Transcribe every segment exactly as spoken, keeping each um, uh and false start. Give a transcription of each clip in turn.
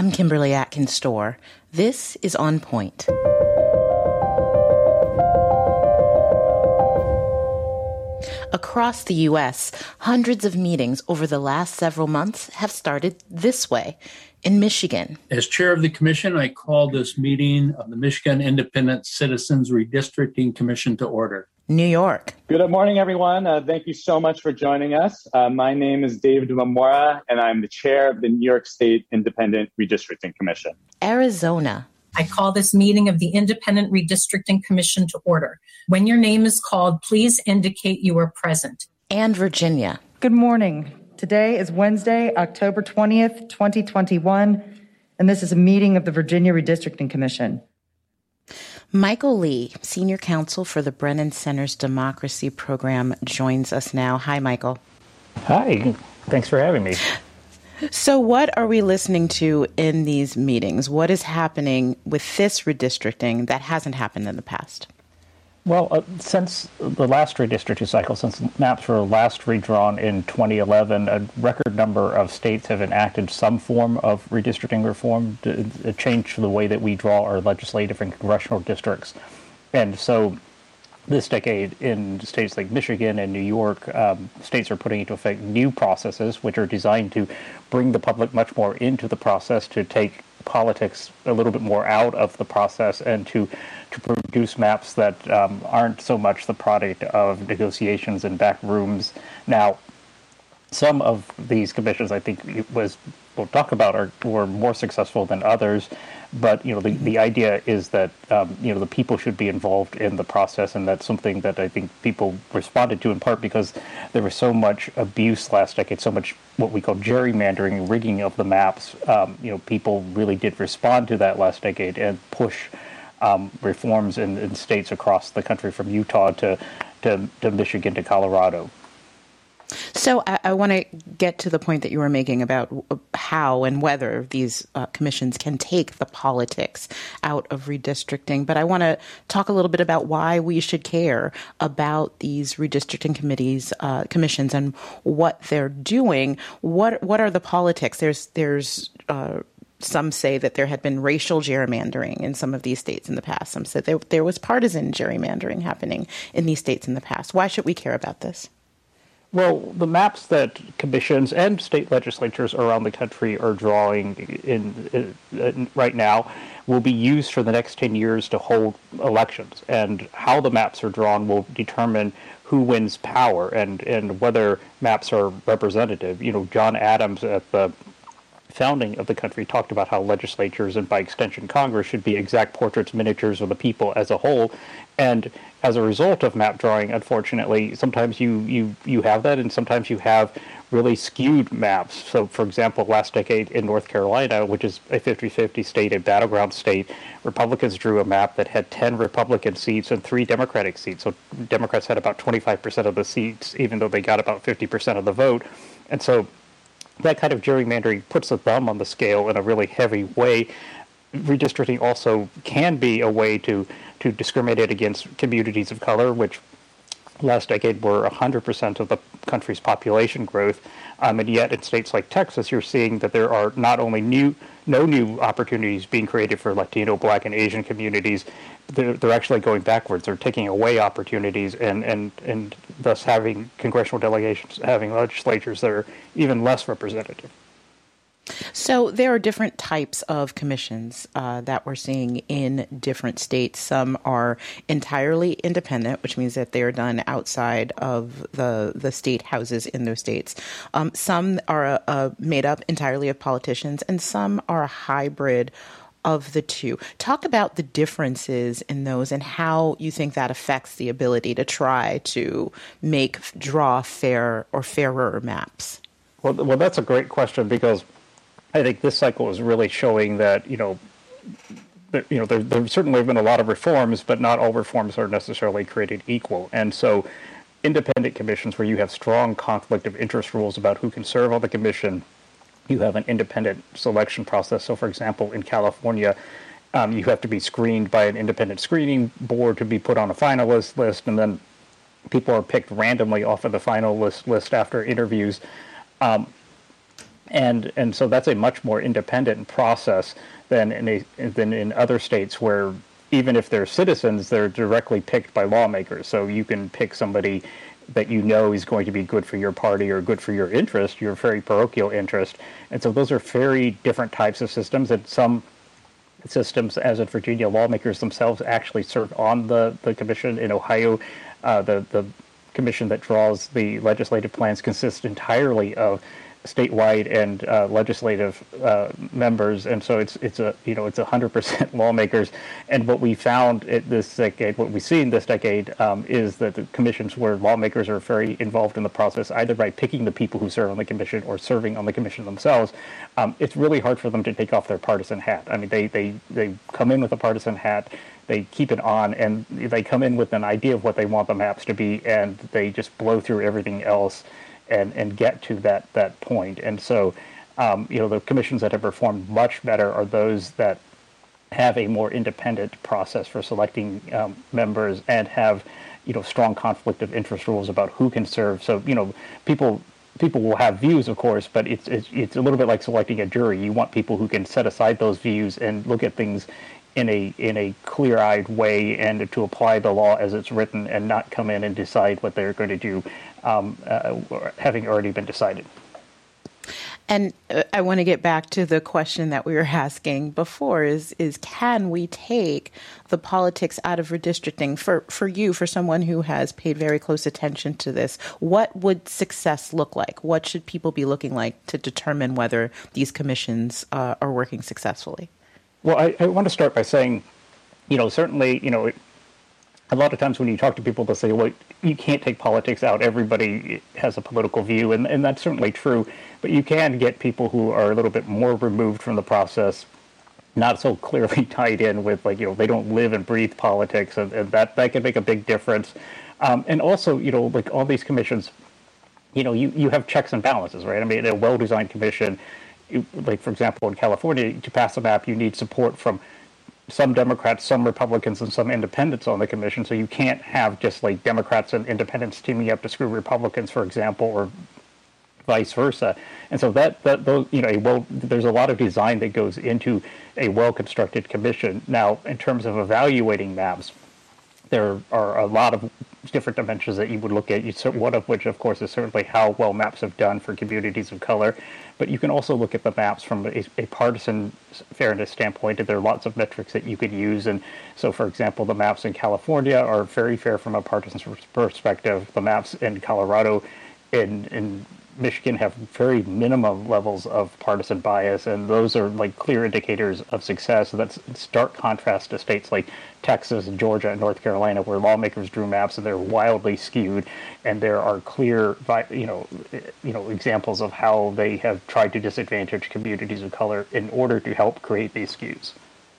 I'm Kimberly Atkins Storr. This is On Point. Across the U S, hundreds of meetings over the last several months have started this way. In Michigan. As chair of the commission, I call this meeting of the Michigan Independent Citizens Redistricting Commission to order. New York. Good morning, everyone. Uh, thank you so much for joining us. Uh, my name is David Mamora, and I'm the chair of the New York State Independent Redistricting Commission. Arizona. I call this meeting of the Independent Redistricting Commission to order. When your name is called, please indicate you are present. And Virginia. Good morning. Today is Wednesday, October twentieth, twenty twenty-one, and this is a meeting of the Virginia Redistricting Commission. Michael Lee, Senior Counsel for the Brennan Center's Democracy Program, joins us now. Hi, Michael. Hi. Thanks for having me. So what are we listening to in these meetings? What is happening with this redistricting that hasn't happened in the past? Well, uh, since the last redistricting cycle, since maps were last redrawn in twenty eleven, a record number of states have enacted some form of redistricting reform, a change to the way that we draw our legislative and congressional districts. And so this decade in states like Michigan and New York, um, states are putting into effect new processes which are designed to bring the public much more into the process, to take politics a little bit more out of the process, and to to produce maps that um, aren't so much the product of negotiations in back rooms. Now, some of these commissions, I think, it was we'll talk about, are were more successful than others. But you know, the, the idea is that um, you know the people should be involved in the process, and that's something that I think people responded to in part because there was so much abuse last decade, so much what we call gerrymandering, rigging of the maps. Um, you know, people really did respond to that last decade and push um, reforms in, in states across the country, from Utah to to, to Michigan to Colorado. So I, I want to get to the point that you were making about how and whether these uh, commissions can take the politics out of redistricting. But I want to talk a little bit about why we should care about these redistricting committees, uh, commissions, and what they're doing. What what are the politics? There's there's uh, some say that there had been racial gerrymandering in some of these states in the past. Some said there there was partisan gerrymandering happening in these states in the past. Why should we care about this? Well, the maps that commissions and state legislatures around the country are drawing in, in, in right now will be used for the next ten years to hold elections. And how the maps are drawn will determine who wins power and, and whether maps are representative. You know, John Adams at the founding of the country talked about how legislatures and by extension Congress should be exact portraits, miniatures of the people as a whole. And as a result of map drawing, unfortunately, sometimes you, you, you have that, and sometimes you have really skewed maps. So, for example, last decade in North Carolina, which is a fifty-fifty state, a battleground state, Republicans drew a map that had ten Republican seats and three Democratic seats. So Democrats had about twenty-five percent of the seats, even though they got about fifty percent of the vote. And so that kind of gerrymandering puts a thumb on the scale in a really heavy way. Redistricting also can be a way to, to discriminate against communities of color, which last decade were one hundred percent of the country's population growth. Um, and yet in states like Texas, you're seeing that there are not only new, no new opportunities being created for Latino, Black, and Asian communities, they're, they're actually going backwards. They're taking away opportunities and, and, and thus having congressional delegations, having legislatures that are even less representative. So there are different types of commissions uh, that we're seeing in different states. Some are entirely independent, which means that they are done outside of the the state houses in those states. Um, some are uh, made up entirely of politicians, and some are a hybrid of the two. Talk about the differences in those and how you think that affects the ability to try to make, draw fair or fairer maps. Well, well, that's a great question, because I think this cycle is really showing that, you know, there, you know, there, there certainly have been a lot of reforms, but not all reforms are necessarily created equal. And so independent commissions where you have strong conflict of interest rules about who can serve on the commission, you have an independent selection process. So, for example, in California, um, you have to be screened by an independent screening board to be put on a finalist list, and then people are picked randomly off of the finalist list after interviews. Um, And and so that's a much more independent process than in a, than in other states where even if they're citizens, they're directly picked by lawmakers. So you can pick somebody that you know is going to be good for your party or good for your interest, your very parochial interest. And so those are very different types of systems. And some systems, as in Virginia, lawmakers themselves actually serve on the, the commission. In Ohio, uh, the, the commission that draws the legislative plans consists entirely of statewide and uh, legislative uh, members, and so it's it's a you know it's a hundred percent lawmakers. And what we found at this decade, what we see in this decade, um, is that the commissions where lawmakers are very involved in the process, either by picking the people who serve on the commission or serving on the commission themselves. Um, it's really hard for them to take off their partisan hat. I mean, they they they come in with a partisan hat. They keep it on, and they come in with an idea of what they want the maps to be, and they just blow through everything else and, and get to that, that point. And so, um, you know, the commissions that have performed much better are those that have a more independent process for selecting um, members and have, you know, strong conflict of interest rules about who can serve. So, you know, people people will have views, of course, but it's, it's, it's a little bit like selecting a jury. You want people who can set aside those views and look at things in a in a clear-eyed way and to apply the law as it's written and not come in and decide what they're going to do, um, uh, having already been decided. And uh, I want to get back to the question that we were asking before is, is can we take the politics out of redistricting? For, for you, for someone who has paid very close attention to this, what would success look like? What should people be looking like to determine whether these commissions uh, are working successfully? Well, I, I want to start by saying, you know, certainly, you know, a lot of times when you talk to people, they'll say, well, you can't take politics out. Everybody has a political view, and, and that's certainly true. But you can get people who are a little bit more removed from the process, not so clearly tied in with, like, you know, they don't live and breathe politics, and, and that, that can make a big difference. Um, and also, you know, like all these commissions, you know, you, you have checks and balances, right? I mean, a well-designed commission, like, for example, in California, to pass a map, you need support from some Democrats, some Republicans, and some independents on the commission. So you can't have just like Democrats and independents teaming up to screw Republicans, for example, or vice versa. And so that, that those, you know, a well, there's a lot of design that goes into a well-constructed commission. Now, in terms of evaluating maps, there are a lot of different dimensions that you would look at, one of which, of course, is certainly how well maps have done for communities of color. But you can also look at the maps from a, a partisan fairness standpoint, and there are lots of metrics that you could use. And so, for example, the maps in California are very fair from a partisan perspective. The maps in Colorado, in, in Michigan, have very minimum levels of partisan bias, and those are like clear indicators of success. So that's in stark contrast to states like Texas, Georgia, and North Carolina, where lawmakers drew maps and they're wildly skewed, and there are clear, you know, you know, examples of how they have tried to disadvantage communities of color in order to help create these skews.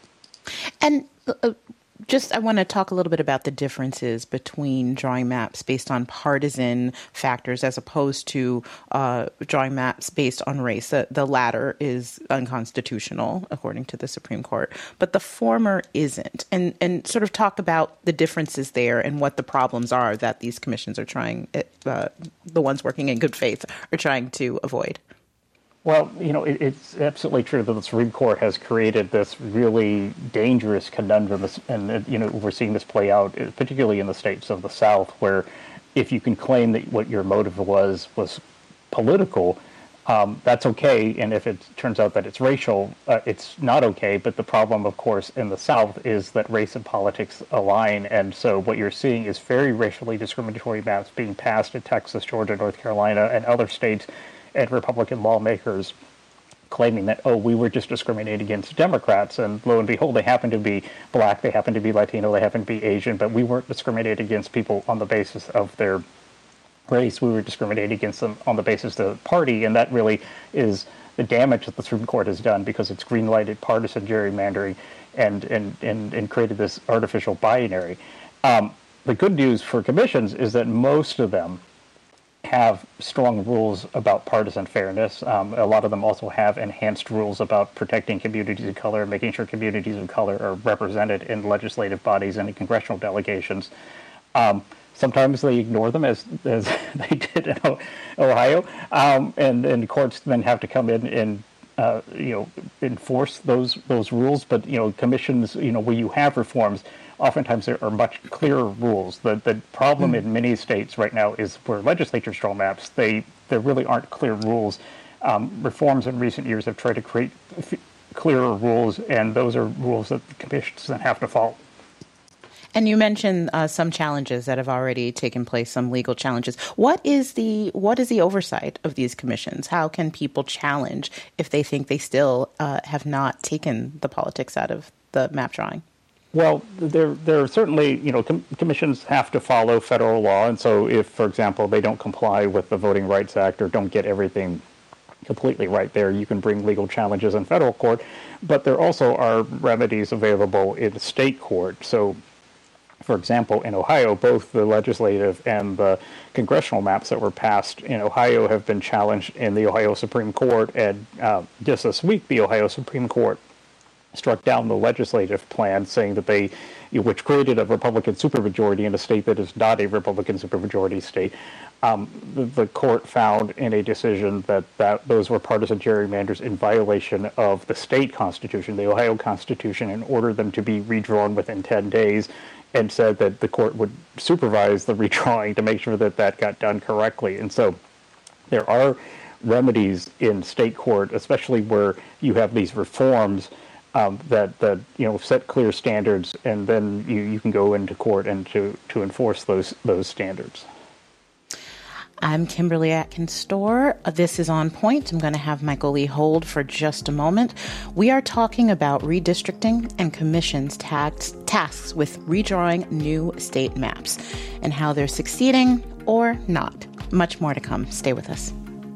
And uh, just I want to talk a little bit about the differences between drawing maps based on partisan factors as opposed to uh, drawing maps based on race. The, the latter is unconstitutional, according to the Supreme Court, but the former isn't. And, and sort of talk about the differences there and what the problems are that these commissions are trying, uh, the ones working in good faith, are trying to avoid. Well, you know, it, it's absolutely true that the Supreme Court has created this really dangerous conundrum, and, you know, we're seeing this play out, particularly in the states of the South, where if you can claim that what your motive was was political, um, that's okay, and if it turns out that it's racial, uh, it's not okay. But the problem, of course, in the South is that race and politics align, and so what you're seeing is very racially discriminatory maps being passed in Texas, Georgia, North Carolina, and other states, and Republican lawmakers claiming that, oh, we were just discriminating against Democrats, and lo and behold, they happen to be black, they happen to be Latino, they happen to be Asian, but we weren't discriminating against people on the basis of their race. We were discriminating against them on the basis of the party, and that really is the damage that the Supreme Court has done, because it's green-lighted partisan gerrymandering and, and, and, and created this artificial binary. Um, the good news for commissions is that most of them have strong rules about partisan fairness. Um, a lot of them also have enhanced rules about protecting communities of color, making sure communities of color are represented in legislative bodies and in congressional delegations. Um, sometimes they ignore them, as as they did in Ohio, um, and and courts then have to come in and uh, you know enforce those those rules. But you know commissions, you know where you have reforms, oftentimes there are much clearer rules. The the problem mm. in many states right now is where legislatures draw maps. They there really aren't clear rules. Um, reforms in recent years have tried to create f- clearer rules, and those are rules that the commissions then have to follow. And you mentioned uh, some challenges that have already taken place, some legal challenges. What is the what is the oversight of these commissions? How can people challenge if they think they still uh, have not taken the politics out of the map drawing? Well, there there are certainly, you know, com- commissions have to follow federal law. And so if, for example, they don't comply with the Voting Rights Act or don't get everything completely right there, you can bring legal challenges in federal court. But there also are remedies available in state court. So, for example, in Ohio, both the legislative and the congressional maps that were passed in Ohio have been challenged in the Ohio Supreme Court. And uh, just this week, the Ohio Supreme Court struck down the legislative plan, saying that they, which created a Republican supermajority in a state that is not a Republican supermajority state. Um, the, the court found in a decision that, that those were partisan gerrymanders in violation of the state constitution, the Ohio Constitution, and ordered them to be redrawn within ten days, and said that the court would supervise the redrawing to make sure that that got done correctly. And so there are remedies in state court, especially where you have these reforms um, that, that you know set clear standards, and then you, you can go into court and to, to enforce those those standards. I'm Kimberly Atkins Storr. This is On Point. I'm going to have Michael Lee hold for just a moment. We are talking about redistricting and commissions tax, tasks with redrawing new state maps and how they're succeeding or not. Much more to come. Stay with us.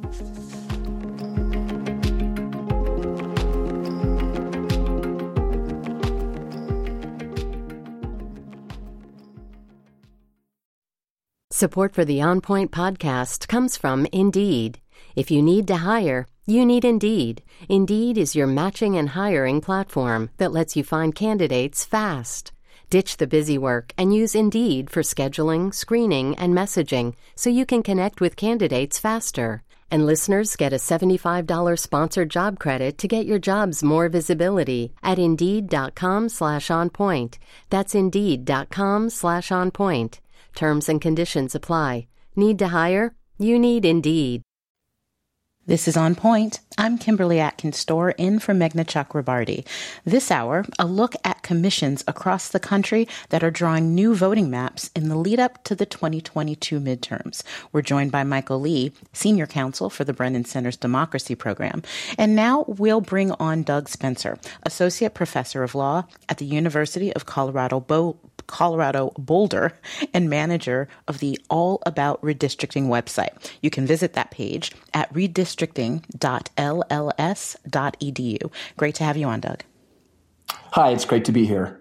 Support for the On Point podcast comes from Indeed. If you need to hire, you need Indeed. Indeed is your matching and hiring platform that lets you find candidates fast. Ditch the busy work and use Indeed for scheduling, screening, and messaging so you can connect with candidates faster. And listeners get a seventy-five dollars sponsored job credit to get your jobs more visibility at Indeed.com slash on point. That's Indeed.com slash on point. Terms and conditions apply. Need to hire? You need Indeed. This is On Point. I'm Kimberly Atkins Storr, in for Meghna Chakrabarty. This hour, a look at commissions across the country that are drawing new voting maps in the lead up to the twenty twenty-two midterms. We're joined by Michael Lee, Senior Counsel for the Brennan Center's Democracy Program. And now we'll bring on Doug Spencer, Associate Professor of Law at the University of Colorado Bo- Colorado Boulder and manager of the All About Redistricting website. You can visit that page at redistricting dot l l s dot e d u. Great to have you on, Doug. Hi, it's great to be here.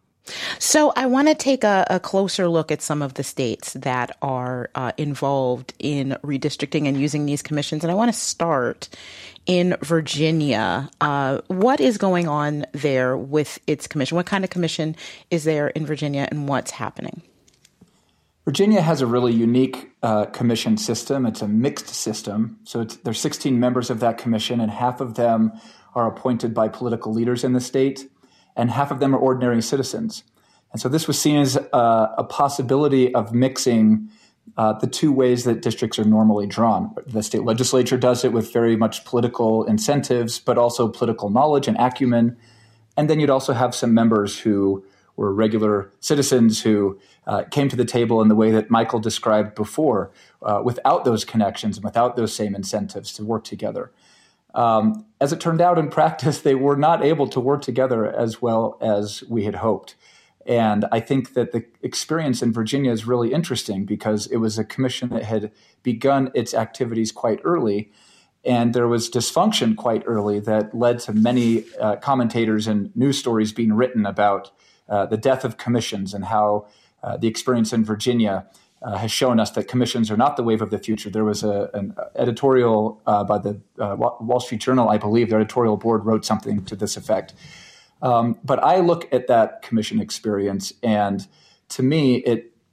So I want to take a, a closer look at some of the states that are uh, involved in redistricting and using these commissions. And I want to start in Virginia. Uh, what is going on there with its commission? What kind of commission is there in Virginia, and what's happening? Virginia has a really unique uh, commission system. It's a mixed system. So it's, there's sixteen members of that commission, and half of them are appointed by political leaders in the state, and half of them are ordinary citizens. And so this was seen as uh, a possibility of mixing uh, the two ways that districts are normally drawn. The state legislature does it with very much political incentives, but also political knowledge and acumen. And then you'd also have some members who were regular citizens who uh, came to the table in the way that Michael described before, uh, without those connections and without those same incentives to work together. Um, as it turned out in practice, they were not able to work together as well as we had hoped. And I think that the experience in Virginia is really interesting because it was a commission that had begun its activities quite early, and there was dysfunction quite early that led to many uh, commentators and news stories being written about uh, the death of commissions and how uh, the experience in Virginia Uh, has shown us that commissions are not the wave of the future. There was a, an editorial uh, by the uh, Wall Street Journal, I believe. The editorial board wrote something to this effect. Um, but I look at that commission experience, and to me, it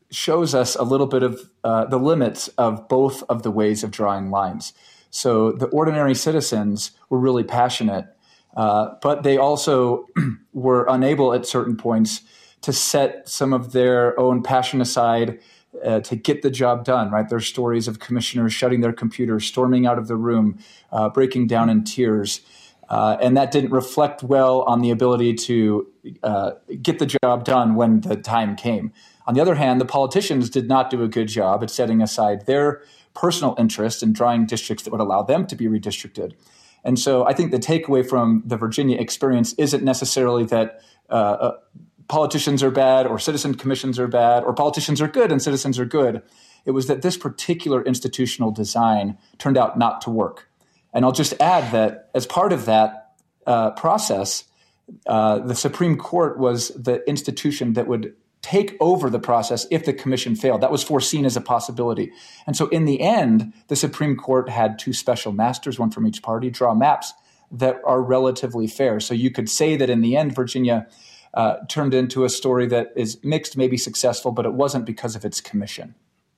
shows us a little bit of uh, the limits of both of the ways of drawing lines. So the ordinary citizens were really passionate, uh, but they also were unable at certain points to set some of their own passion aside uh, to get the job done, right? There's stories of commissioners shutting their computers, storming out of the room, uh, breaking down in tears. Uh, and that didn't reflect well on the ability to uh, get the job done when the time came. On the other hand, the politicians did not do a good job at setting aside their personal interest in drawing districts that would allow them to be redistricted. And so I think the takeaway from the Virginia experience isn't necessarily that uh, uh, politicians are bad or citizen commissions are bad or politicians are good and citizens are good. It was that this particular institutional design turned out not to work. And I'll just add that as part of that uh, process, uh, the Supreme Court was the institution that would take over the process if the commission failed. That was foreseen as a possibility. And so in the end, the Supreme Court had two special masters, one from each party, draw maps that are relatively fair. So you could say that in the end, Virginia uh, turned into a story that is mixed, maybe successful, but it wasn't because of its commission.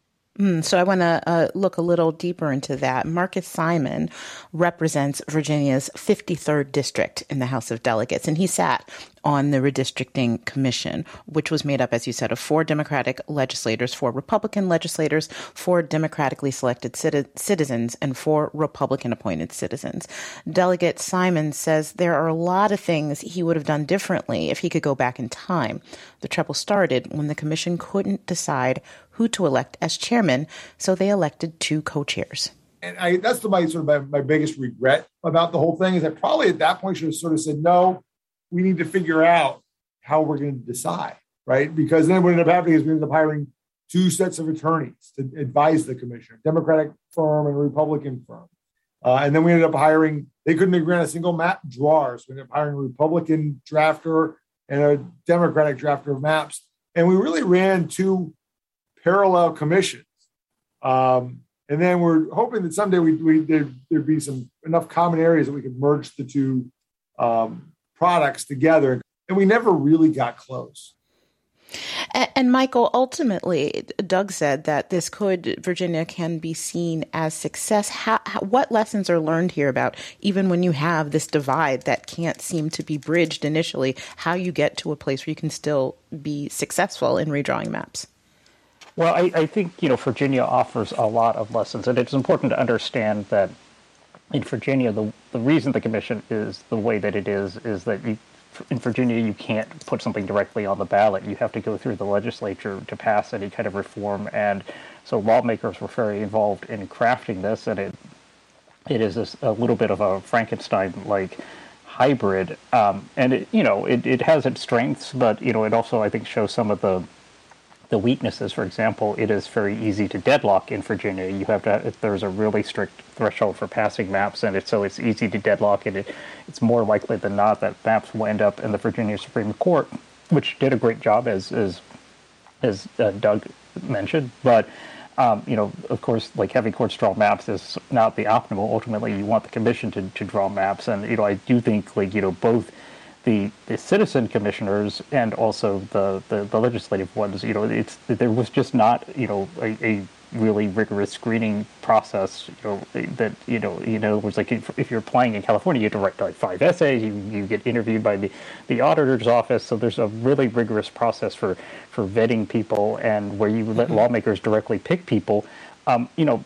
Mm, so I want to uh, look a little deeper into that. Marcus Simon represents Virginia's fifty-third district in the House of Delegates, and he sat on the redistricting commission, which was made up, as you said, of four Democratic legislators, four Republican legislators, four democratically selected citi- citizens, and four Republican-appointed citizens. Delegate Simon says there are a lot of things he would have done differently if he could go back in time. The trouble started when the commission couldn't decide who to elect as chairman, so they elected two co-chairs. And I, that's the, my sort of my, my biggest regret about the whole thing is that probably at that point should have sort of said, no, we need to figure out how we're going to decide, right? Because then what ended up happening is we ended up hiring two sets of attorneys to advise the commission, a Democratic firm and a Republican firm. Uh, and then we ended up hiring, they couldn't agree on a single map drawer. So we ended up hiring a Republican drafter and a Democratic drafter of maps. And we really ran two parallel commissions. Um, and then we're hoping that someday we, we there'd, there'd be some enough common areas that we could merge the two um, products together. And we never really got close. And, and Michael, ultimately, Doug said that this could, Virginia can be seen as success. How, how, what lessons are learned here about, even when you have this divide that can't seem to be bridged initially, how you get to a place where you can still be successful in redrawing maps? Well, I, I think, you know, Virginia offers a lot of lessons, and it's important to understand that in Virginia, the the reason the commission is the way that it is, is that you, in Virginia, you can't put something directly on the ballot. You have to go through the legislature to pass any kind of reform, and so lawmakers were very involved in crafting this, and it it is a, a little bit of a Frankenstein-like hybrid, um, and it, you know, it, it has its strengths, but you know, it also, I think, shows some of the the weaknesses. For example, it is very easy to deadlock in Virginia. You have to, there's a really strict threshold for passing maps, and it's, so it's easy to deadlock, and it, it's more likely than not that maps will end up in the Virginia Supreme Court, which did a great job, as as, as uh, Doug mentioned. But, um, you know, of course, like having courts draw maps is not the optimal. Ultimately, you want the commission to, to draw maps, and, you know, I do think, like, you know, both The, the citizen commissioners and also the, the, the legislative ones, you know, it's there was just not, you know, a, a really rigorous screening process, you know, that, you know, in other words, like if, if you're applying in California, you have to write like five essays, you, you get interviewed by the, the auditor's office. So there's a really rigorous process for, for vetting people, and where you let lawmakers directly pick people, um, you know,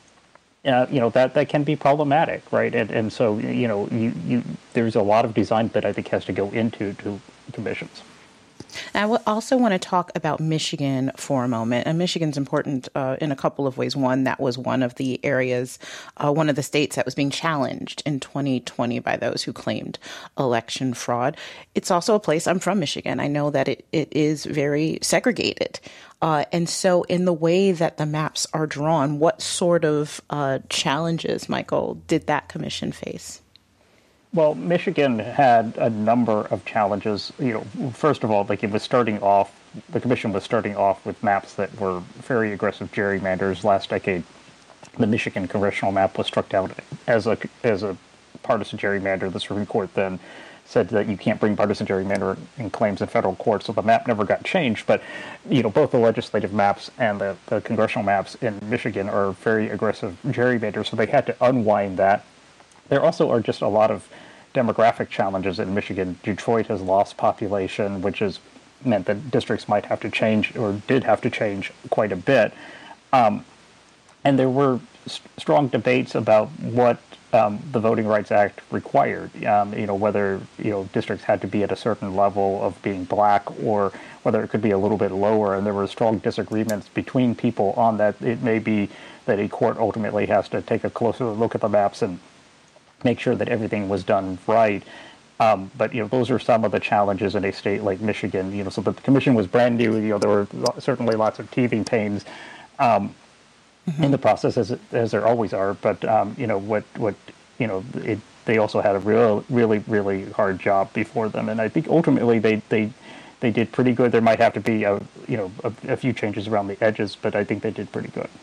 Uh, you know, that, that can be problematic, right? And and so, you know, you, you there's a lot of design that I think has to go into to commissions. I also want to talk about Michigan for a moment. And Michigan's important uh, in a couple of ways. One, that was one of the areas, uh, one of the states that was being challenged in twenty twenty by those who claimed election fraud. It's also a place, I'm from Michigan. I know that it, it is very segregated. Uh, and so in the way that the maps are drawn, what sort of uh, challenges, Michael, did that commission face? Well, Michigan had a number of challenges. You know, first of all, like it was starting off, the commission was starting off with maps that were very aggressive gerrymanders. Last decade, the Michigan congressional map was struck down as a as a partisan gerrymander. The Supreme Court then said that you can't bring partisan gerrymandering claims in federal court, so the map never got changed. But, you know, both the legislative maps and the, the congressional maps in Michigan are very aggressive gerrymanders, so they had to unwind that. There also are just a lot of demographic challenges in Michigan. Detroit has lost population, which has meant that districts might have to change, or did have to change quite a bit. Um, and there were st- strong debates about what Um, the Voting Rights Act required, um, you know, whether, you know, districts had to be at a certain level of being black or whether it could be a little bit lower. And there were strong disagreements between people on that. It may be that a court ultimately has to take a closer look at the maps and make sure that everything was done right. Um, but, you know, those are some of the challenges in a state like Michigan, you know, so the commission was brand new, you know, there were certainly lots of teething pains. Um, Mm-hmm. in the process, as as there always are, but um, you know what what you know it, they also had a real really really hard job before them, and I think ultimately they they they did pretty good. There might have to be a you know a, a few changes around the edges, but I think they did pretty good.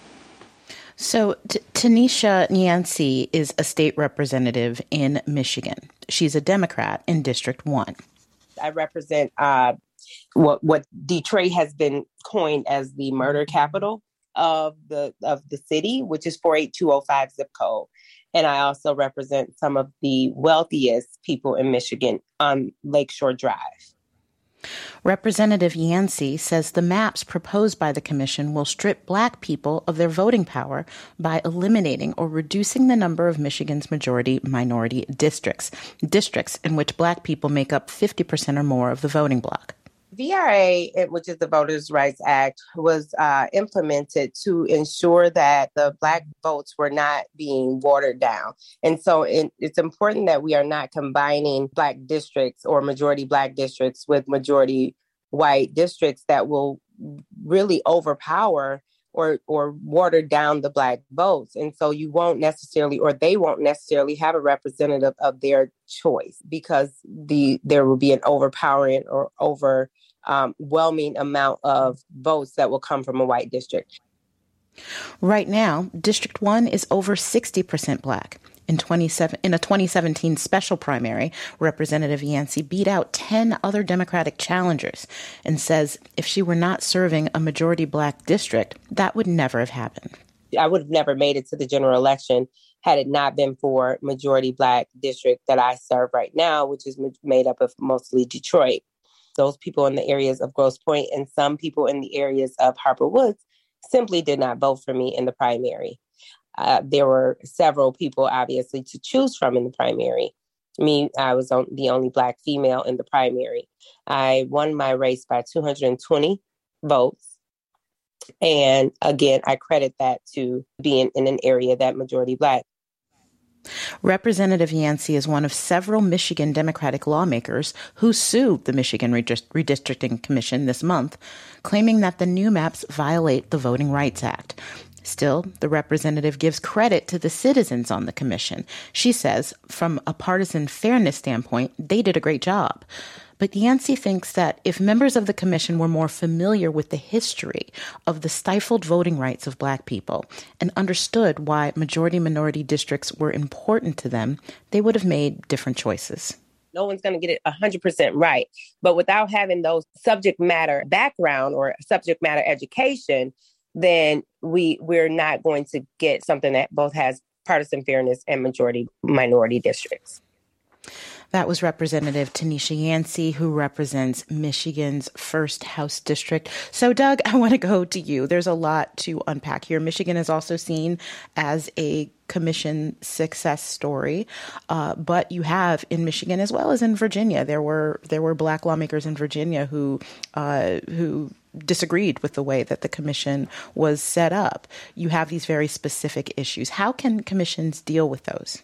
So T- Tanisha Yancey is a state representative in Michigan. She's a Democrat in District One. I represent uh, what what Detroit has been coined as the murder capital of the of the city, which is four eight two oh five zip code. And I also represent some of the wealthiest people in Michigan on Lakeshore Drive. Representative Yancey says the maps proposed by the commission will strip Black people of their voting power by eliminating or reducing the number of Michigan's majority-minority districts, districts in which Black people make up fifty percent or more of the voting bloc. V R A, which is the Voters' Rights Act, was uh, implemented to ensure that the Black votes were not being watered down. And so it, it's important that we are not combining Black districts or majority Black districts with majority white districts that will really overpower or or water down the Black votes. And so you won't necessarily, or they won't necessarily have a representative of their choice, because the there will be an overpowering or over Um, whelming amount of votes that will come from a white district. Right now, District one is over sixty percent Black. In, twenty-seven, in a twenty seventeen special primary, Representative Yancey beat out ten other Democratic challengers and says if she were not serving a majority Black district, that would never have happened. I would have never made it to the general election had it not been for majority Black district that I serve right now, which is made up of mostly Detroit. Those people in the areas of Grosse Pointe and some people in the areas of Harper Woods simply did not vote for me in the primary. Uh, there were several people, obviously, to choose from in the primary. Me, I was on, the only Black female in the primary. I won my race by two hundred twenty votes. And again, I credit that to being in an area that majority Black. Representative Yancey is one of several Michigan Democratic lawmakers who sued the Michigan Redistricting Commission this month, claiming that the new maps violate the Voting Rights Act. Still, the representative gives credit to the citizens on the commission. She says, from a partisan fairness standpoint, they did a great job. But Yancey thinks that if members of the commission were more familiar with the history of the stifled voting rights of Black people and understood why majority-minority districts were important to them, they would have made different choices. No one's going to get it one hundred percent right. But without having those subject matter background or subject matter education, then we, we're not going to get something that both has partisan fairness and majority-minority districts. That was Representative Tanisha Yancey, who represents Michigan's first House district. So, Doug, I want to go to you. There's a lot to unpack here. Michigan is also seen as a commission success story, uh, but you have in Michigan as well as in Virginia, there were there were Black lawmakers in Virginia who uh, who disagreed with the way that the commission was set up. You have these very specific issues. How can commissions deal with those?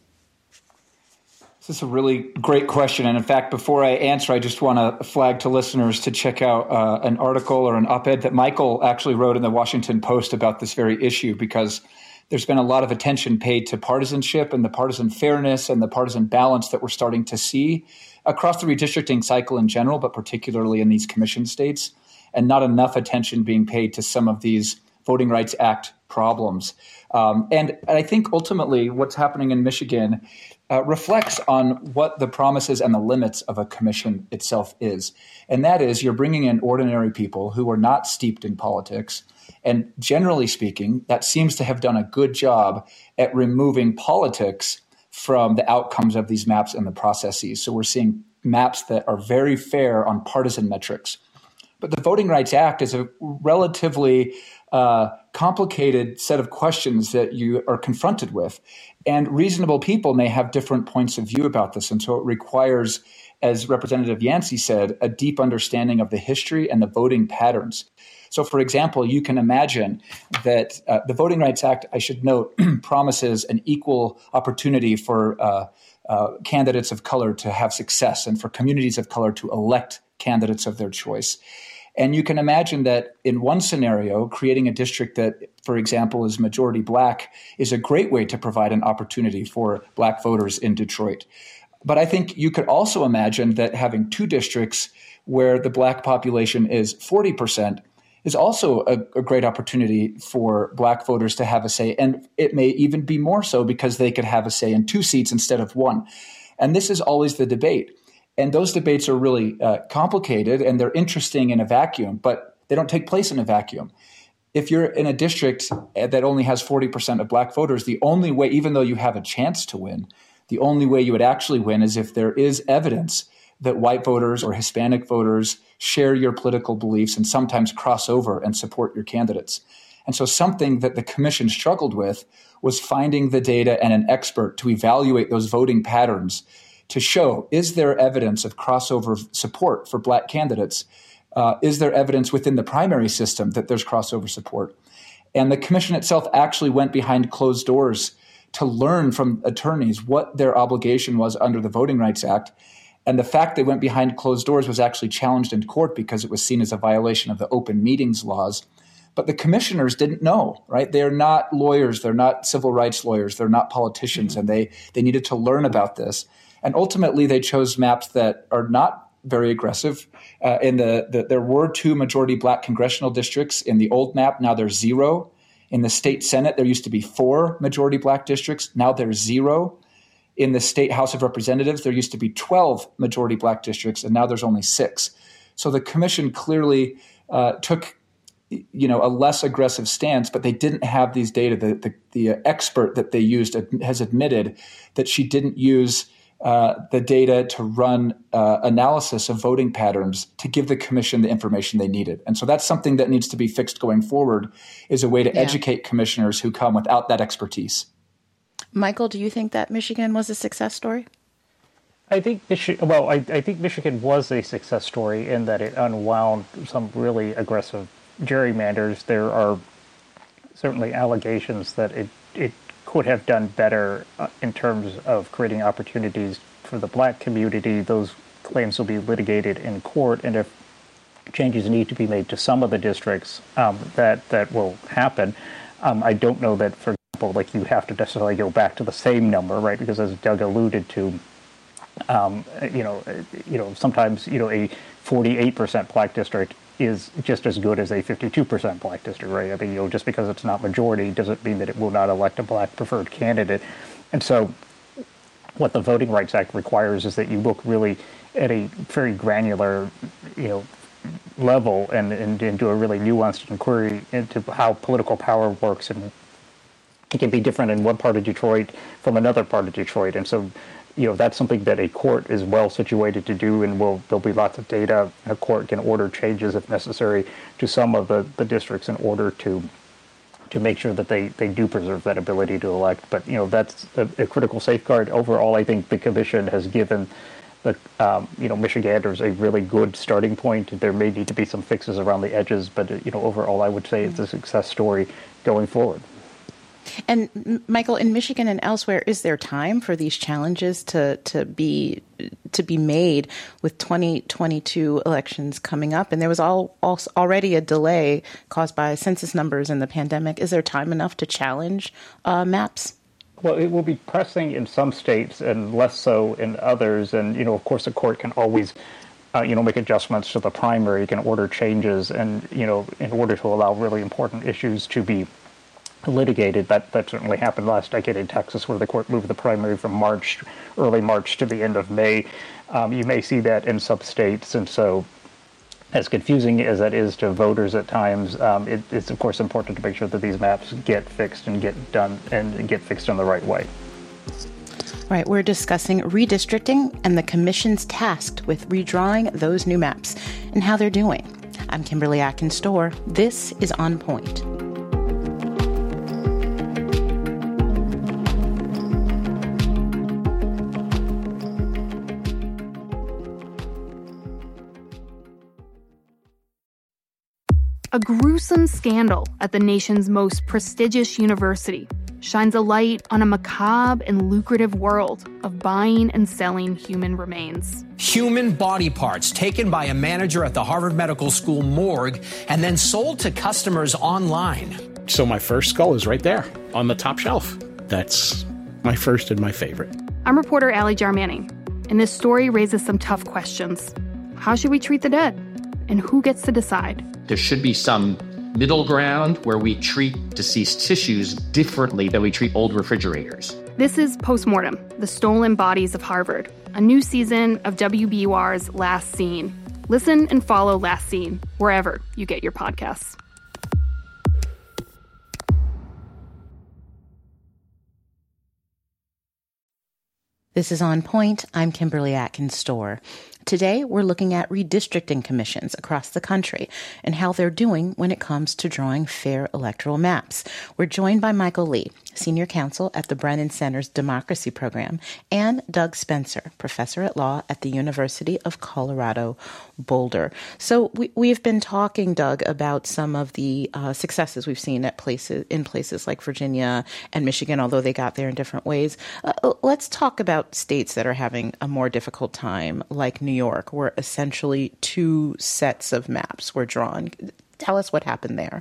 This is a really great question. And in fact, before I answer, I just want to flag to listeners to check out uh, an article or an op-ed that Michael actually wrote in the Washington Post about this very issue, because there's been a lot of attention paid to partisanship and the partisan fairness and the partisan balance that we're starting to see across the redistricting cycle in general, but particularly in these commission states, and not enough attention being paid to some of these Voting Rights Act problems. Um, and I think ultimately what's happening in Michigan uh, reflects on what the promises and the limits of a commission itself is. And that is, you're bringing in ordinary people who are not steeped in politics. And generally speaking, that seems to have done a good job at removing politics from the outcomes of these maps and the processes. So we're seeing maps that are very fair on partisan metrics. But the Voting Rights Act is a relatively uh, complicated set of questions that you are confronted with. And reasonable people may have different points of view about this. And so it requires, as Representative Yancey said, a deep understanding of the history and the voting patterns. So, for example, you can imagine that uh, the Voting Rights Act, I should note, promises an equal opportunity for uh, uh, candidates of color to have success and for communities of color to elect candidates of their choice. And you can imagine that in one scenario, creating a district that, for example, is majority Black is a great way to provide an opportunity for Black voters in Detroit. But I think you could also imagine that having two districts where the Black population is forty percent is also a, a great opportunity for Black voters to have a say. And it may even be more so because they could have a say in two seats instead of one. And this is always the debate. And those debates are really uh, complicated and they're interesting in a vacuum, but they don't take place in a vacuum. If you're in a district that only has forty percent of Black voters, the only way, even though you have a chance to win, the only way you would actually win is if there is evidence that white voters or Hispanic voters share your political beliefs and sometimes cross over and support your candidates. And so something that the commission struggled with was finding the data and an expert to evaluate those voting patterns to show, is there evidence of crossover support for Black candidates? Uh, is there evidence within the primary system that there's crossover support? And the commission itself actually went behind closed doors to learn from attorneys what their obligation was under the Voting Rights Act. And the fact they went behind closed doors was actually challenged in court because it was seen as a violation of the open meetings laws. But the commissioners didn't know, right? They're not lawyers. They're not civil rights lawyers. They're not politicians. And they, they needed to learn about this. And ultimately, they chose maps that are not very aggressive. Uh, in the, the there were two majority Black congressional districts in the old map. Now there's zero. In the state Senate, there used to be four majority Black districts. Now there's zero. In the state House of Representatives, there used to be twelve majority Black districts, and now there's only six. So the commission clearly uh, took, you know, a less aggressive stance, but they didn't have these data. The, the, the expert that they used has admitted that she didn't use uh, the data to run uh, analysis of voting patterns to give the commission the information they needed. And so that's something that needs to be fixed going forward, is a way to yeah. educate commissioners who come without that expertise. Michael, do you think that Michigan was a success story? I think Michi- well, I, I think Michigan was a success story in that it unwound some really aggressive gerrymanders. There are certainly allegations that it, it could have done better uh, in terms of creating opportunities for the Black community. Those claims will be litigated in court, and if changes need to be made to some of the districts, um, that, that will happen. Um, I don't know that, for example, like you have to necessarily go back to the same number, right? Because as Doug alluded to, um, you know, you know, sometimes, you know, a forty-eight percent Black district is just as good as a fifty-two percent Black district, right? I mean, you know, just because it's not majority doesn't mean that it will not elect a Black preferred candidate. And so what the Voting Rights Act requires is that you look really at a very granular, you know, level and, and, and do a really nuanced inquiry into how political power works. And it can be different in one part of Detroit from another part of Detroit. And so, you know, that's something that a court is well situated to do, and will there'll be lots of data. A court can order changes if necessary to some of the, the districts in order to to make sure that they, they do preserve that ability to elect. But, you know, that's a, a critical safeguard. Overall, I think the commission has given the um, you know, Michiganders a really good starting point. There may need to be some fixes around the edges, but, you know, overall, I would say it's a success story going forward. And Michael, in Michigan and elsewhere, is there time for these challenges to to be to be made with twenty twenty-two elections coming up? And there was all, also already a delay caused by census numbers and the pandemic. Is there time enough to challenge uh, maps? Well, it will be pressing in some states and less so in others. And, you know, of course, the court can always, uh, you know, make adjustments to the primary. You can order changes and, you know, in order to allow really important issues to be litigated. That that certainly happened last decade in Texas, where the court moved the primary from March, early March, to the end of May. Um, you may see that in some states, and so as confusing as that is to voters at times, um, it, it's of course important to make sure that these maps get fixed and get done and get fixed in the right way. All right, we're discussing redistricting and the commission's tasked with redrawing those new maps and how they're doing. I'm Kimberly Atkins-Storr. This is On Point. A gruesome scandal at the nation's most prestigious university shines a light on a macabre and lucrative world of buying and selling human remains. Human body parts taken by a manager at the Harvard Medical School morgue and then sold to customers online. So my first skull is right there on the top shelf. That's my first and my favorite. I'm reporter Allie Jarmanning, and this story raises some tough questions. How should we treat the dead? And who gets to decide? There should be some middle ground where we treat deceased tissues differently than we treat old refrigerators. This is Postmortem, the Stolen Bodies of Harvard, a new season of W B U R's Last Seen. Listen and follow Last Seen wherever you get your podcasts. This is On Point. I'm Kimberly Atkins-Storr. Today, we're looking at redistricting commissions across the country and how they're doing when it comes to drawing fair electoral maps. We're joined by Michael Lee, Senior Counsel at the Brennan Center's Democracy Program, and Doug Spencer, Professor at Law at the University of Colorado Boulder. So we, we've been talking, Doug, about some of the uh, successes we've seen at places in places like Virginia and Michigan, although they got there in different ways. Uh, let's talk about states that are having a more difficult time, like New York, where essentially two sets of maps were drawn. Tell us what happened there.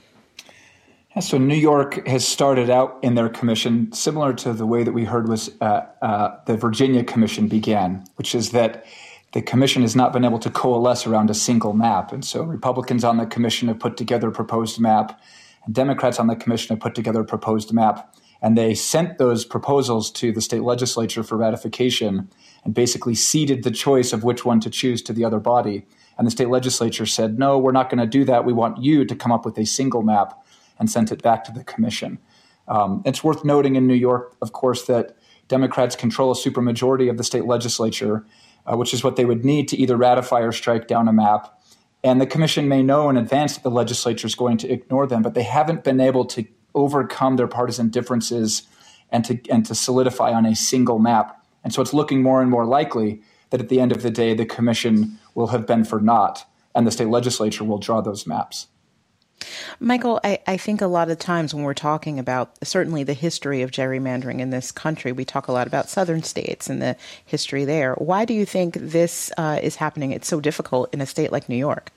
So New York has started out in their commission similar to the way that we heard was uh, uh, the Virginia Commission began, which is that the commission has not been able to coalesce around a single map. And so Republicans on the commission have put together a proposed map, and Democrats on the commission have put together a proposed map. And they sent those proposals to the state legislature for ratification and basically ceded the choice of which one to choose to the other body. And the state legislature said, no, we're not going to do that. We want you to come up with a single map, and sent it back to the commission. Um, it's worth noting in New York, of course, that Democrats control a supermajority of the state legislature, uh, which is what they would need to either ratify or strike down a map. And the commission may know in advance that the legislature is going to ignore them, but they haven't been able to overcome their partisan differences and to and to solidify on a single map. And so it's looking more and more likely that at the end of the day, the commission will have been for naught, and the state legislature will draw those maps. Michael, I, I think a lot of times when we're talking about certainly the history of gerrymandering in this country, we talk a lot about southern states and the history there. Why do you think this uh, is happening? It's so difficult in a state like New York.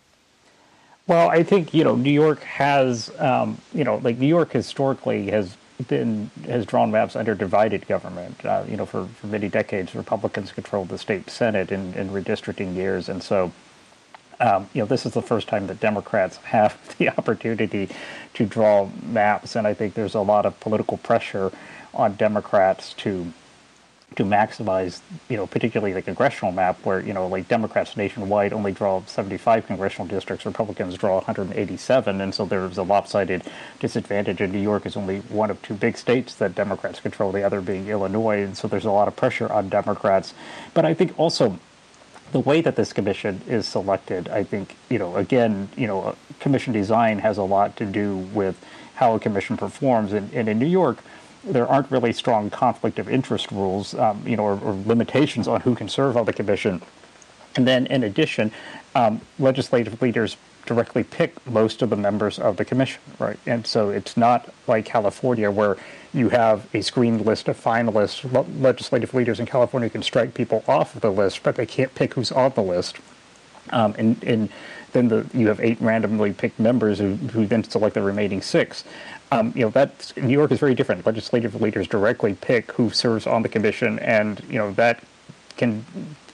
Well, I think, you know, New York has, um, you know, like New York historically has been, has drawn maps under divided government. Uh, you know, for, for many decades, Republicans controlled the state Senate in, in redistricting years. And so, Um, you know, this is the first time that Democrats have the opportunity to draw maps, and I think there's a lot of political pressure on Democrats to to maximize, you know, particularly the congressional map, where, you know, like Democrats nationwide only draw seventy-five congressional districts, Republicans draw one hundred eighty-seven, and so there's a lopsided disadvantage. And New York is only one of two big states that Democrats control, the other being Illinois, and so there's a lot of pressure on Democrats. But I think also the way that this commission is selected, I think, you know, again, you know, commission design has a lot to do with how a commission performs. And, and in New York, there aren't really strong conflict of interest rules, um, you know, or, or limitations on who can serve on the commission. And then, in addition, um, legislative leaders directly pick most of the members of the commission, right? And so it's not like California, where you have a screened list of finalists. Le- legislative leaders in California can strike people off of the list, but they can't pick who's on the list. Um, and, and then the, you have eight randomly picked members who, who then select the remaining six. Um, you know, that New York is very different. Legislative leaders directly pick who serves on the commission, and, you know, that can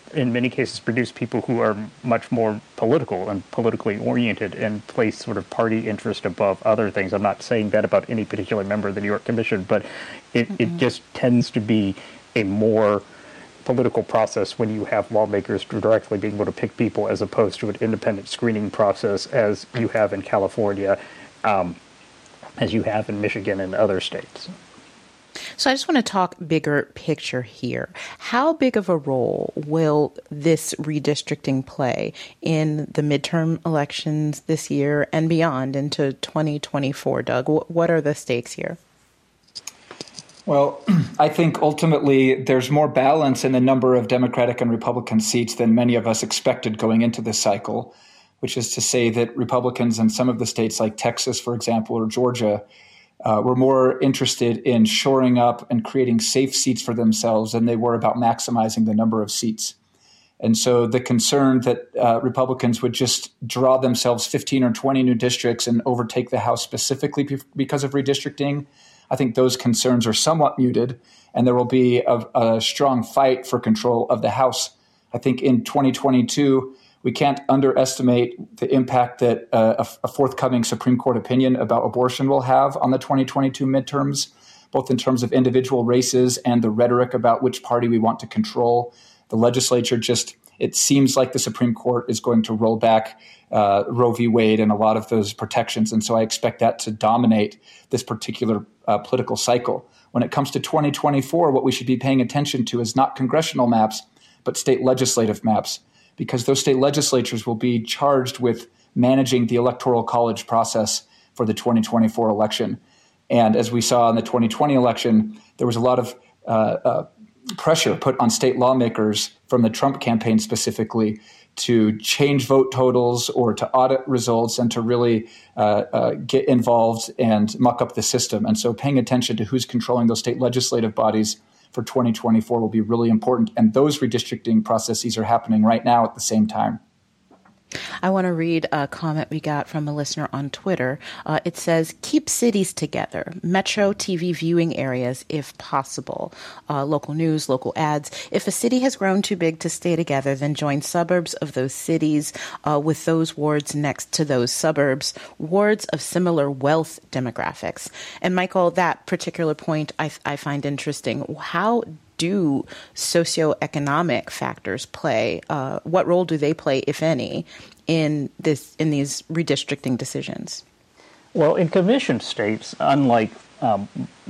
in many cases, produce people who are much more political and politically oriented and place sort of party interest above other things. I'm not saying that about any particular member of the New York Commission, but it, mm-hmm. it just tends to be a more political process when you have lawmakers directly being able to pick people as opposed to an independent screening process as you have in California, um, as you have in Michigan and other states. So I just want to talk bigger picture here. How big of a role will this redistricting play in the midterm elections this year and beyond into twenty twenty-four, Doug? What are the stakes here? Well, I think ultimately there's more balance in the number of Democratic and Republican seats than many of us expected going into this cycle, which is to say that Republicans in some of the states like Texas, for example, or Georgia, Uh, were more interested in shoring up and creating safe seats for themselves than they were about maximizing the number of seats. And so the concern that uh, Republicans would just draw themselves fifteen or twenty new districts and overtake the House specifically be- because of redistricting, I think those concerns are somewhat muted, and there will be a, a strong fight for control of the House. I think in twenty twenty-two, we can't underestimate the impact that uh, a, a forthcoming Supreme Court opinion about abortion will have on the twenty twenty-two midterms, both in terms of individual races and the rhetoric about which party we want to control. The legislature just, it seems like the Supreme Court is going to roll back uh, Roe v. Wade and a lot of those protections. And so I expect that to dominate this particular uh, political cycle. When it comes to twenty twenty-four, what we should be paying attention to is not congressional maps, but state legislative maps, because those state legislatures will be charged with managing the Electoral College process for the twenty twenty-four election. And as we saw in the twenty twenty election, there was a lot of uh, uh, pressure put on state lawmakers from the Trump campaign specifically to change vote totals or to audit results and to really uh, uh, get involved and muck up the system. And so paying attention to who's controlling those state legislative bodies for twenty twenty-four will be really important. And those redistricting processes are happening right now at the same time. I want to read a comment we got from a listener on Twitter. Uh, it says, keep cities together, metro T V viewing areas if possible, uh, local news, local ads. If a city has grown too big to stay together, then join suburbs of those cities uh, with those wards next to those suburbs, wards of similar wealth demographics. And Michael, that particular point I, I find interesting. How do socioeconomic factors play? Uh, what role do they play, if any, in this in these redistricting decisions? Well, in commission states, unlike um,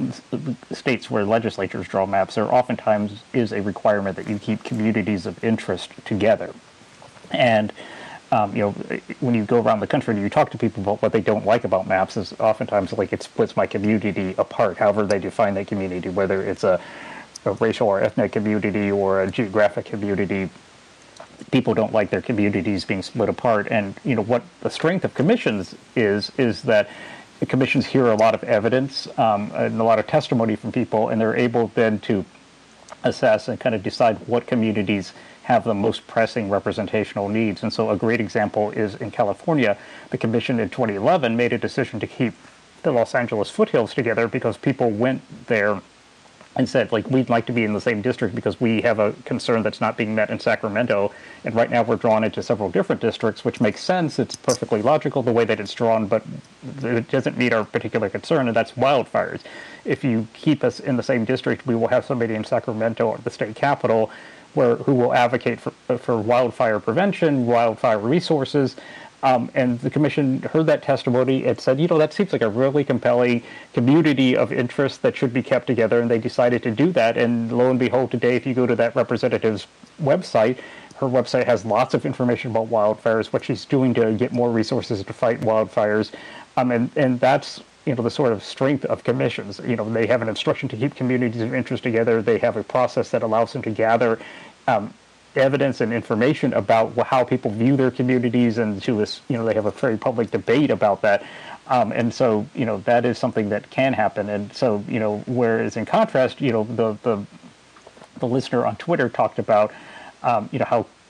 states where legislatures draw maps, there oftentimes is a requirement that you keep communities of interest together. And um, you know, when you go around the country and you talk to people about what they don't like about maps, is oftentimes like it splits my community apart. However they define that community, whether it's a a racial or ethnic community or a geographic community, people don't like their communities being split apart. And, you know, what the strength of commissions is, is that the commissions hear a lot of evidence um, and a lot of testimony from people, and they're able then to assess and kind of decide what communities have the most pressing representational needs. And so a great example is in California, the commission in twenty eleven made a decision to keep the Los Angeles foothills together because people went there and said, like, we'd like to be in the same district because we have a concern that's not being met in Sacramento. And right now we're drawn into several different districts, which makes sense. It's perfectly logical the way that it's drawn, but it doesn't meet our particular concern, and that's wildfires. If you keep us in the same district, we will have somebody in Sacramento or the state capital where who will advocate for, for wildfire prevention, wildfire resources. Um, and the commission heard that testimony and said, you know, that seems like a really compelling community of interest that should be kept together. And they decided to do that. And lo and behold, today, if you go to that representative's website, her website has lots of information about wildfires, what she's doing to get more resources to fight wildfires. Um, and, and that's, you know, the sort of strength of commissions. You know, they have an instruction to keep communities of interest together. They have a process that allows them to gather um, evidence and information about how people view their communities, and to this, you know, they have a very public debate about that. Um, and so, you know, that is something that can happen. And so, you know, whereas in contrast, you know, the the, the listener on Twitter talked about, um, you know, how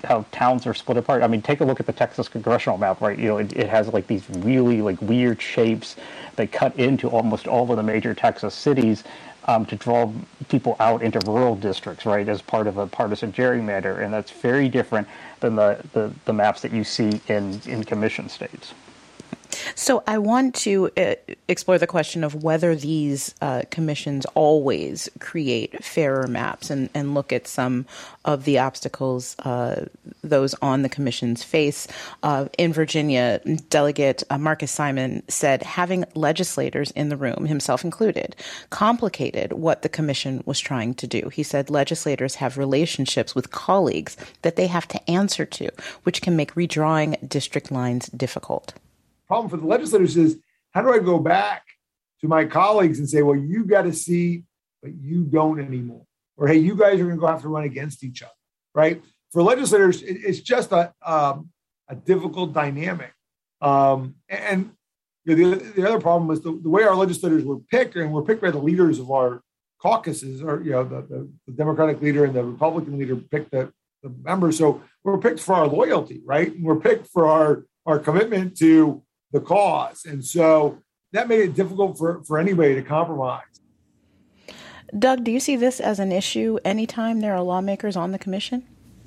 how towns are split apart. I mean, take a look at the Texas congressional map, right? You know, it, it has like these really like weird shapes that cut into almost all of the major Texas cities um, to draw people out into rural districts, right, as part of a partisan gerrymander, and that's very different than the, the, the maps that you see in, in commission states. So I want to uh, explore the question of whether these uh, commissions always create fairer maps and, and look at some of the obstacles uh, those on the commissions face. Uh, in Virginia, Delegate uh, Marcus Simon said having legislators in the room, himself included, complicated what the commission was trying to do. He said legislators have relationships with colleagues that they have to answer to, which can make redrawing district lines difficult. Problem for the legislators is, how do I go back to my colleagues and say, well, you got a seat, but you don't anymore? Or, hey, you guys are going to go have to run against each other, right? For legislators, it, it's just a um, a difficult dynamic. Um, and you know, the, the other problem is the, the way our legislators were picked, and were picked by the leaders of our caucuses, or, you know, the, the, the Democratic leader and the Republican leader picked the, the members. So we're picked for our loyalty, right? And we're picked for our, our commitment to the cause. And so that made it difficult for, for anybody to compromise. Doug, do you see this as an issue anytime there are lawmakers on the commission?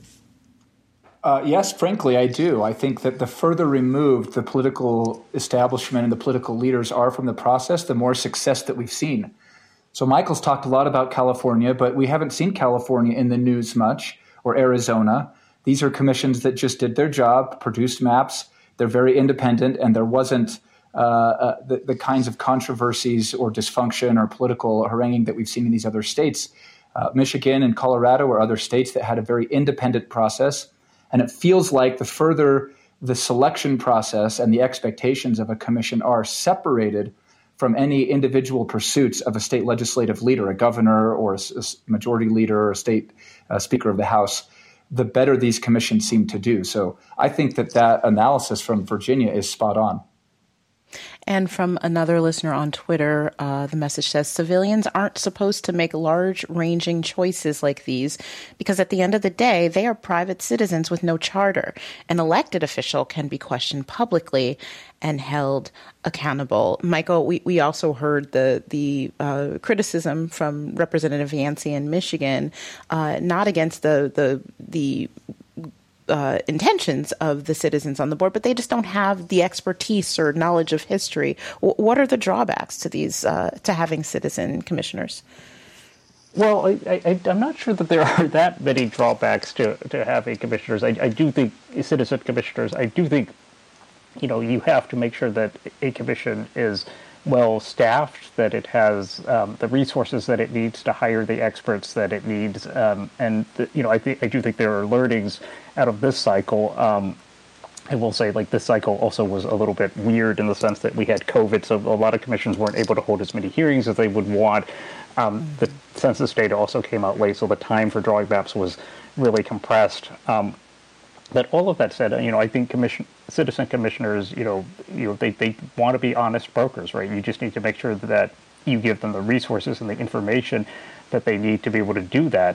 Uh, yes, frankly, I do. I think that the further removed the political establishment and the political leaders are from the process, the more success that we've seen. So Michael's talked a lot about California, but we haven't seen California in the news much, or Arizona. These are commissions that just did their job, produced maps. They're very independent, and there wasn't uh, uh, the, the kinds of controversies or dysfunction or political haranguing that we've seen in these other states. Uh, Michigan and Colorado are other states that had a very independent process, and it feels like the further the selection process and the expectations of a commission are separated from any individual pursuits of a state legislative leader, a governor or a, a majority leader or a state uh, speaker of the House, the better these commissions seem to do. So I think that that analysis from Virginia is spot on. And from another listener on Twitter, uh, the message says, civilians aren't supposed to make large-ranging choices like these because at the end of the day, they are private citizens with no charter. An elected official can be questioned publicly and held accountable. Michael, we, we also heard the the uh, criticism from Representative Yancey in Michigan, uh, not against the the the Uh, intentions of the citizens on the board, but they just don't have the expertise or knowledge of history. W- what are the drawbacks to these, uh, to having citizen commissioners? Well, I, I, I'm not sure that there are that many drawbacks to, to having commissioners. I, I do think citizen commissioners, I do think, you know, you have to make sure that a commission is well staffed, that it has um, the resources that it needs to hire the experts that it needs, um, and the, you know, I think I do think there are learnings out of this cycle. Um, I will say, like, this cycle also was a little bit weird in the sense that we had COVID, so a lot of commissions weren't able to hold as many hearings as they would want. Um, mm-hmm. The census data also came out late, so the time for drawing maps was really compressed. Um, But all of that said, you know, I think commission, citizen commissioners, you know, you know, they, they want to be honest brokers, right? You just need to make sure that you give them the resources and the information that they need to be able to do that.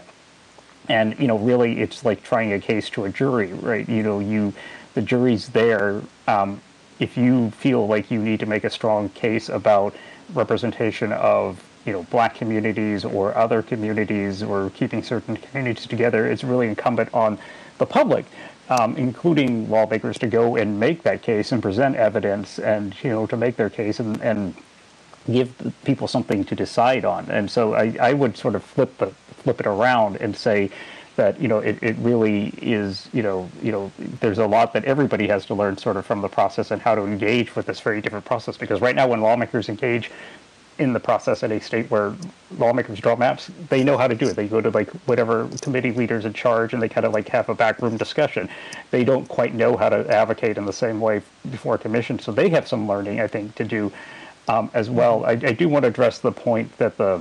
And, you know, really, it's like trying a case to a jury, right? You know, you, the jury's there. Um, if you feel like you need to make a strong case about representation of, you know, black communities or other communities or keeping certain communities together, it's really incumbent on the public, Um, including lawmakers, to go and make that case and present evidence and, you know, to make their case and, and give people something to decide on. And so I, I would sort of flip the, flip it around and say that, you know, it, it really is, you know, you know, there's a lot that everybody has to learn sort of from the process and how to engage with this very different process. Because right now when lawmakers engage in the process at a state where lawmakers draw maps, they know how to do it. They go to like whatever committee leader's in charge and they kind of like have a backroom discussion. They don't quite know how to advocate in the same way before a commission. So they have some learning, I think, to do um, as well. I, I do want to address the point that the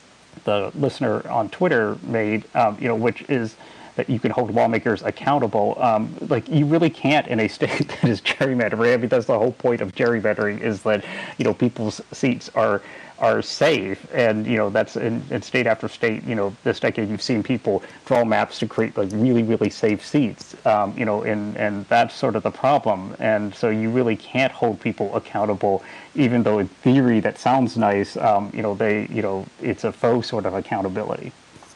the listener on Twitter made, um, you know, which is that you can hold lawmakers accountable. Um, like, you really can't in a state that is gerrymandering. I mean, that's the whole point of gerrymandering, is that, you know, people's seats are are safe. And, you know, that's in, in state after state, you know, this decade you've seen people draw maps to create like really, really safe seats, um, you know, and, and that's sort of the problem. And so you really can't hold people accountable, even though in theory that sounds nice, um, you know, they, you know, it's a faux sort of accountability.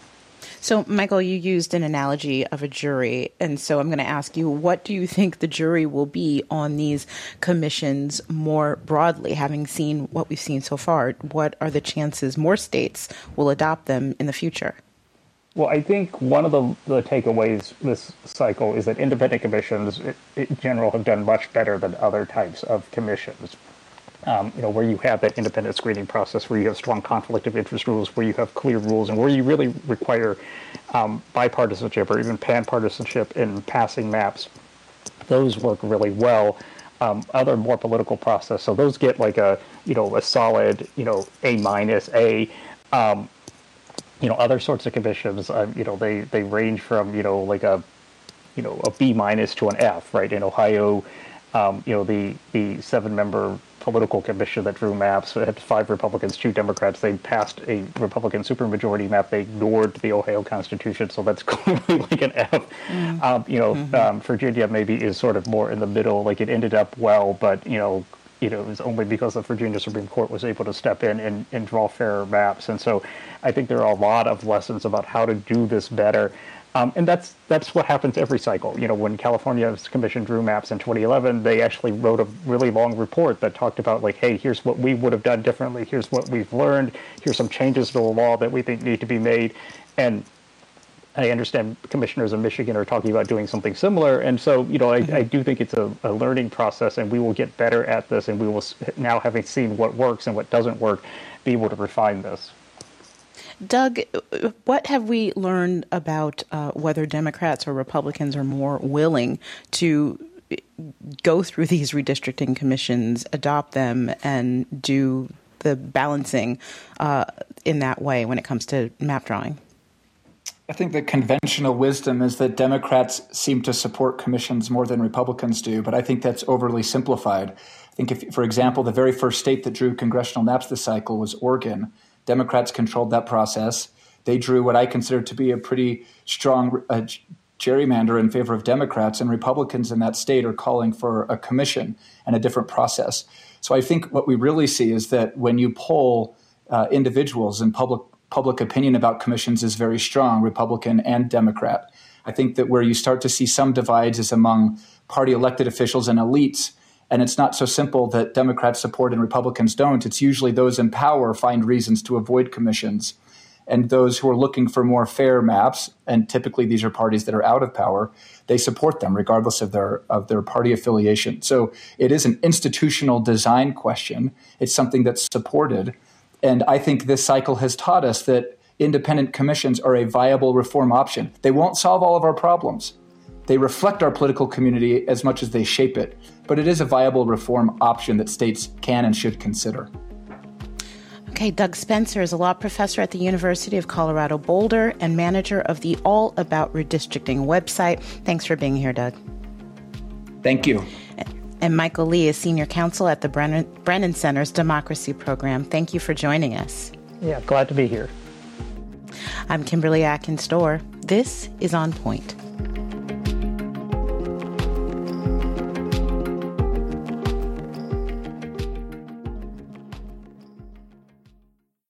So, Michael, you used an analogy of a jury, and so I'm going to ask you, what do you think the jury will be on these commissions more broadly, having seen what we've seen so far? What are the chances more states will adopt them in the future? Well, I think one of the, the takeaways this cycle is that independent commissions, in general, have done much better than other types of commissions. Um, you know, where you have that independent screening process, where you have strong conflict of interest rules, where you have clear rules, and where you really require um, bipartisanship or even panpartisanship in passing maps. Those work really well. Um, other more political process, so those get like a, you know, a solid, you know, A minus, A. Um, you know, other sorts of commissions, uh, you know, they, they range from, you know, like a, you know, a B minus to an F, right? In Ohio, um, you know, the, the seven-member political commission that drew maps. It had five Republicans, two Democrats. They passed a Republican supermajority map. They ignored the Ohio Constitution, so that's clearly like an F. Mm. Um, you know, mm-hmm. um, Virginia maybe is sort of more in the middle. Like it ended up well, but you know, you know, it was only because the Virginia Supreme Court was able to step in and, and draw fairer maps. And so, I think there are a lot of lessons about how to do this better. Um, and that's that's what happens every cycle. You know, when California's commission drew maps in twenty eleven, they actually wrote a really long report that talked about, like, hey, here's what we would have done differently. Here's what we've learned. Here's some changes to the law that we think need to be made. And I understand commissioners in Michigan are talking about doing something similar. And so, you know, I, mm-hmm. I do think it's a, a learning process, and we will get better at this. And we will, now having seen what works and what doesn't work, be able to refine this. Doug, what have we learned about uh, whether Democrats or Republicans are more willing to go through these redistricting commissions, adopt them, and do the balancing uh, in that way when it comes to map drawing? I think the conventional wisdom is that Democrats seem to support commissions more than Republicans do, but I think that's overly simplified. I think, if, for example, the very first state that drew congressional maps this cycle was Oregon. Democrats controlled that process. They drew what I consider to be a pretty strong uh, gerrymander in favor of Democrats, and Republicans in that state are calling for a commission and a different process. So I think what we really see is that when you poll uh, individuals, and public public opinion about commissions is very strong, Republican and Democrat. I think that where you start to see some divides is among party elected officials and elites. And it's not so simple that Democrats support and Republicans don't. It's usually those in power find reasons to avoid commissions. And those who are looking for more fair maps, and typically these are parties that are out of power, they support them regardless of their of their party affiliation. So it is an institutional design question. It's something that's supported. And I think this cycle has taught us that independent commissions are a viable reform option. They won't solve all of our problems. They reflect our political community as much as they shape it. But it is a viable reform option that states can and should consider. Okay, Doug Spencer is a law professor at the University of Colorado Boulder and manager of the All About Redistricting website. Thanks for being here, Doug. Thank you. And Michael Lee is senior counsel at the Brennan, Brennan Center's Democracy Program. Thank you for joining us. Yeah, glad to be here. I'm Kimberly Atkins-Storr. This is On Point.